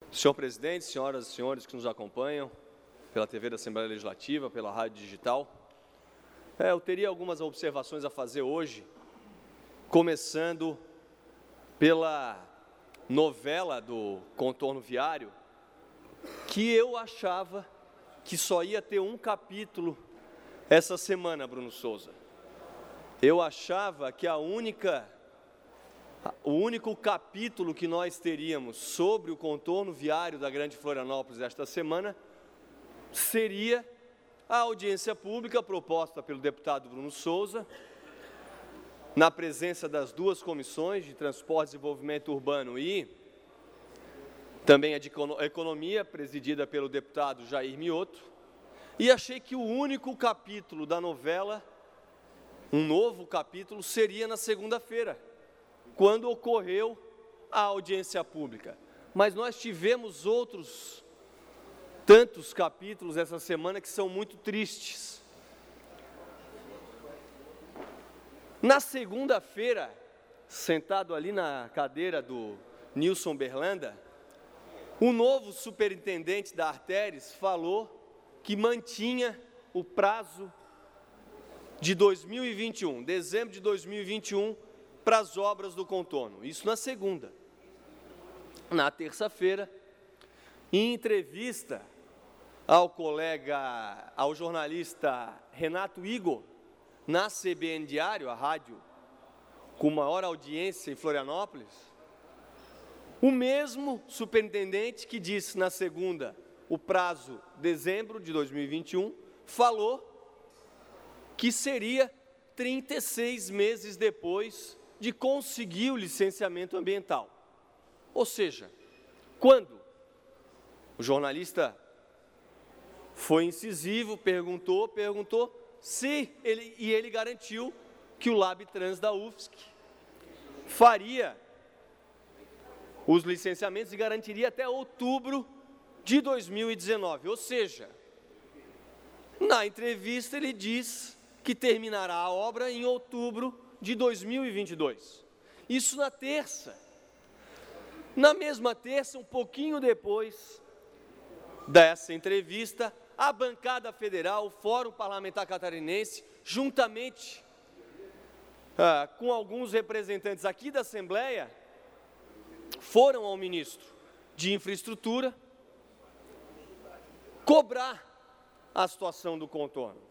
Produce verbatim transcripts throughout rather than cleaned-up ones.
Senhor presidente, senhoras e senhores que nos acompanham pela T V da Assembleia Legislativa, pela rádio digital, é, eu teria algumas observações a fazer hoje, começando pela novela do contorno viário, que eu achava que só ia ter um capítulo essa semana, Bruno Souza. Eu achava que a única, o único capítulo que nós teríamos sobre o contorno viário da Grande Florianópolis esta semana seria a audiência pública proposta pelo deputado Bruno Souza, na presença das duas comissões de Transporte e Desenvolvimento Urbano e também a de Economia, presidida pelo deputado Jair Mioto, e achei que o único capítulo da novela, um novo capítulo, seria na segunda-feira, quando ocorreu a audiência pública. Mas nós tivemos outros tantos capítulos essa semana que são muito tristes. Na segunda-feira, sentado ali na cadeira do Nilson Berlanda, o novo superintendente da Arteres falou que mantinha o prazo de dois mil e vinte e um, dezembro de dois mil e vinte e um, para as obras do contorno. Isso na segunda. Na terça-feira, em entrevista ao colega, ao jornalista Renato Igor, na C B N Diário, a rádio com maior audiência em Florianópolis, o mesmo superintendente que disse na segunda o prazo dezembro de dois mil e vinte e um, falou que seria trinta e seis meses depois de conseguir o licenciamento ambiental. Ou seja, quando o jornalista foi incisivo, perguntou, perguntou, se ele, e ele garantiu que o Labtrans da U F S C faria os licenciamentos e garantiria até outubro de dois mil e dezenove. Ou seja, na entrevista ele diz que terminará a obra em outubro de dois mil e vinte e dois. Isso na terça. Na mesma terça, um pouquinho depois dessa entrevista, a bancada federal, o Fórum Parlamentar Catarinense, juntamente ah, com alguns representantes aqui da Assembleia, foram ao ministro de Infraestrutura cobrar a situação do contorno.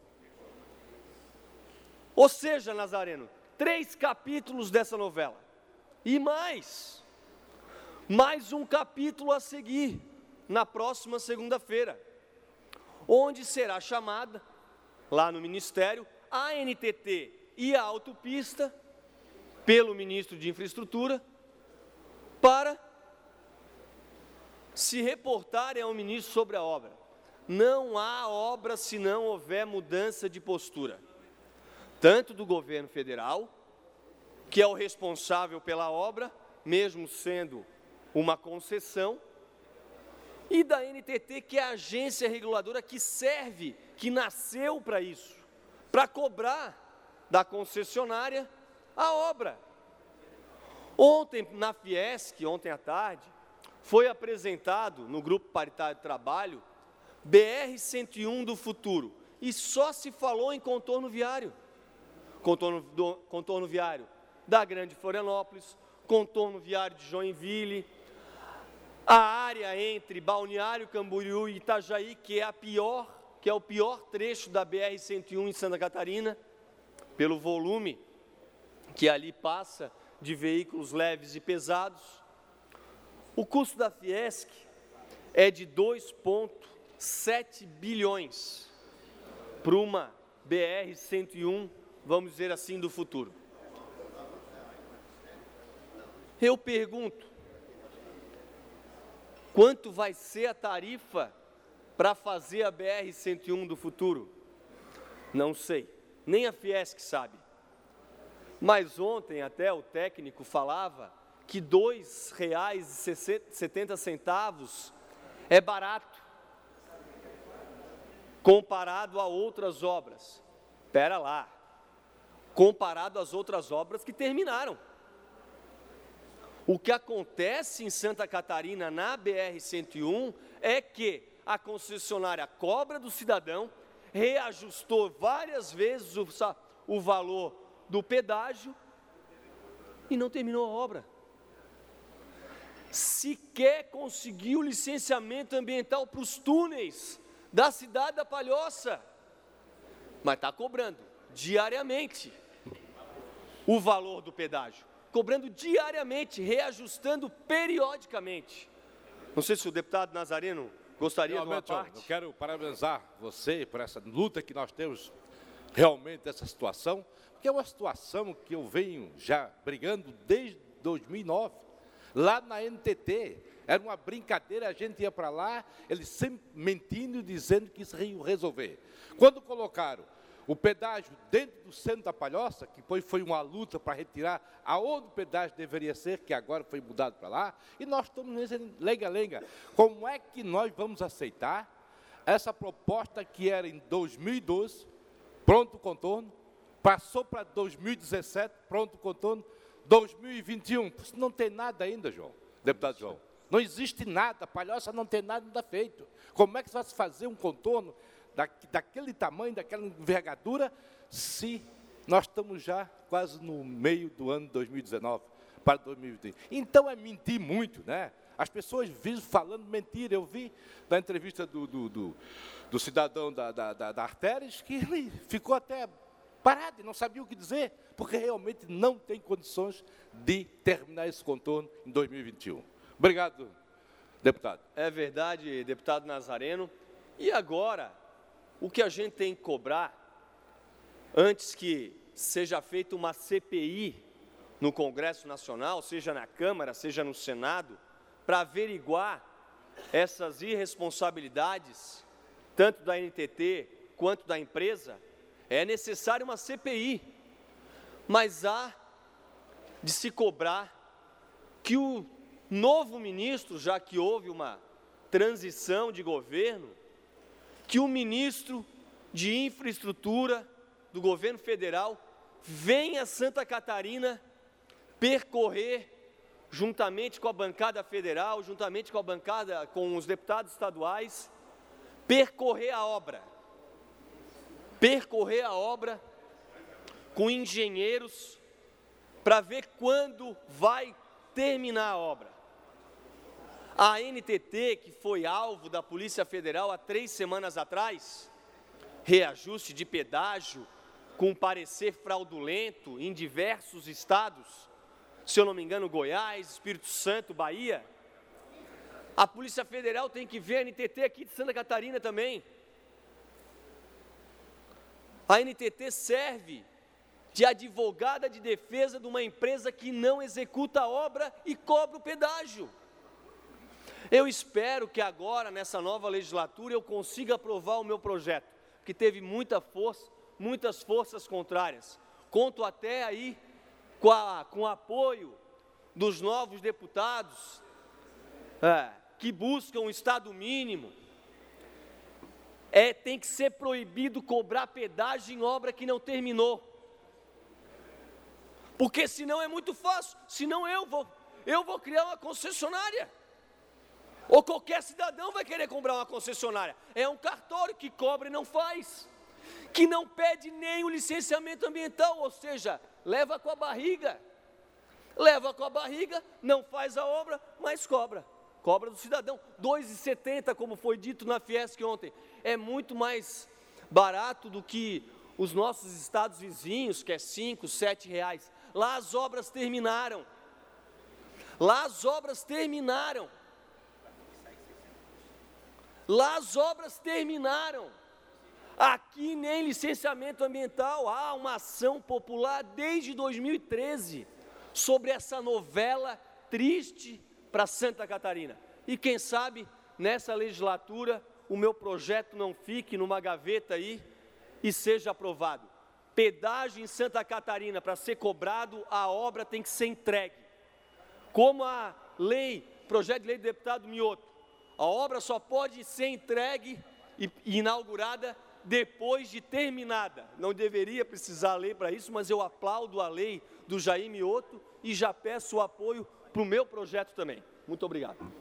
Ou seja, Nazareno, três capítulos dessa novela. E mais, mais um capítulo a seguir, na próxima segunda-feira, onde será chamada, lá no Ministério, a N T T e a autopista, pelo ministro de Infraestrutura, para se reportarem ao ministro sobre a obra. Não há obra se não houver mudança de postura, tanto do governo federal, que é o responsável pela obra, mesmo sendo uma concessão, e da N T T, que é a agência reguladora que serve, que nasceu para isso, para cobrar da concessionária a obra. Ontem, na Fiesc, ontem à tarde, foi apresentado no Grupo Paritário de Trabalho B R cento e um do futuro, e só se falou em contorno viário. Contorno, do, contorno viário da Grande Florianópolis, contorno viário de Joinville, a área entre Balneário Camboriú e Itajaí, que é a pior, que é o pior trecho da B R cento e um em Santa Catarina, pelo volume que ali passa de veículos leves e pesados. O custo da Fiesc é de dois vírgula sete bilhões para uma B R cento e um, vamos dizer assim, do futuro. Eu pergunto, quanto vai ser a tarifa para fazer a B R cento e um do futuro? Não sei, nem a Fiesc sabe. Mas ontem até o técnico falava que dois reais e setenta centavos é barato, comparado a outras obras. Espera lá, comparado às outras obras que terminaram. O que acontece em Santa Catarina, na B R cento e um, é que a concessionária cobra do cidadão, reajustou várias vezes o, o valor do pedágio e não terminou a obra. Sequer conseguiu licenciamento ambiental para os túneis da cidade da Palhoça, mas está cobrando diariamente o valor do pedágio, cobrando diariamente, reajustando periodicamente. Não sei se o deputado Nazareno gostaria realmente, de uma parte. Eu quero parabenizar você por essa luta que nós temos realmente dessa situação, porque é uma situação que eu venho já brigando desde dois mil e nove, lá na N T T. Era uma brincadeira, a gente ia para lá, eles sempre mentindo, dizendo que isso ia resolver. Quando colocaram o pedágio dentro do centro da Palhoça, que depois foi uma luta para retirar aonde o pedágio deveria ser, que agora foi mudado para lá, e nós estamos nesse lenga-lenga. Como é que nós vamos aceitar essa proposta que era em dois mil e doze, pronto o contorno, passou para dois mil e dezessete, pronto o contorno, dois mil e vinte e um, não tem nada ainda, João, deputado João. Não existe nada, a Palhoça não tem nada ainda feito. Como é que vai se fazer um contorno da, daquele tamanho, daquela envergadura, se nós estamos já quase no meio do ano dois mil e dezenove para dois mil e vinte? Então é mentir muito, né? As pessoas vivem falando mentira. Eu vi na entrevista do, do, do, do cidadão da, da, da, da Artérias que ele ficou até parado e não sabia o que dizer, porque realmente não tem condições de terminar esse contorno em dois mil e vinte e um. Obrigado, deputado. É verdade, deputado Nazareno. E agora, o que a gente tem que cobrar, antes que seja feita uma C P I no Congresso Nacional, seja na Câmara, seja no Senado, para averiguar essas irresponsabilidades, tanto da N T T quanto da empresa, é necessária uma C P I. Mas há de se cobrar que o novo ministro, já que houve uma transição de governo, que o ministro de infraestrutura do governo federal venha a Santa Catarina percorrer, juntamente com a bancada federal, juntamente com a bancada, com os deputados estaduais, percorrer a obra, percorrer a obra com engenheiros, para ver quando vai terminar a obra. A N T T, que foi alvo da Polícia Federal há três semanas atrás, reajuste de pedágio com parecer fraudulento em diversos estados, se eu não me engano, Goiás, Espírito Santo, Bahia. A Polícia Federal tem que ver a N T T aqui de Santa Catarina também. A N T T serve de advogada de defesa de uma empresa que não executa a obra e cobra o pedágio. Eu espero que agora, nessa nova legislatura, eu consiga aprovar o meu projeto, que teve muita força, muitas forças contrárias. Conto até aí com, a, com o apoio dos novos deputados é, que buscam o Estado mínimo. É, tem que ser proibido cobrar pedágio em obra que não terminou. Porque senão é muito fácil, senão eu vou, eu vou criar uma concessionária. Ou qualquer cidadão vai querer comprar uma concessionária. É um cartório que cobra e não faz, que não pede nem o licenciamento ambiental, ou seja, leva com a barriga, leva com a barriga, não faz a obra, mas cobra, cobra do cidadão, dois reais e setenta centavos, como foi dito na Fiesc ontem, é muito mais barato do que os nossos estados vizinhos, que é cinco, sete reais. Lá as obras terminaram, lá as obras terminaram, lá as obras terminaram, aqui nem licenciamento ambiental. Há uma ação popular desde dois mil e treze sobre essa novela triste para Santa Catarina. E quem sabe, nessa legislatura, o meu projeto não fique numa gaveta aí e seja aprovado. Pedágio em Santa Catarina, para ser cobrado, a obra tem que ser entregue. Como a lei, projeto de lei do deputado Mioto, a obra só pode ser entregue e inaugurada depois de terminada. Não deveria precisar lei para isso, mas eu aplaudo a lei do Jair Mioto e já peço o apoio para para o meu projeto também. Muito obrigado.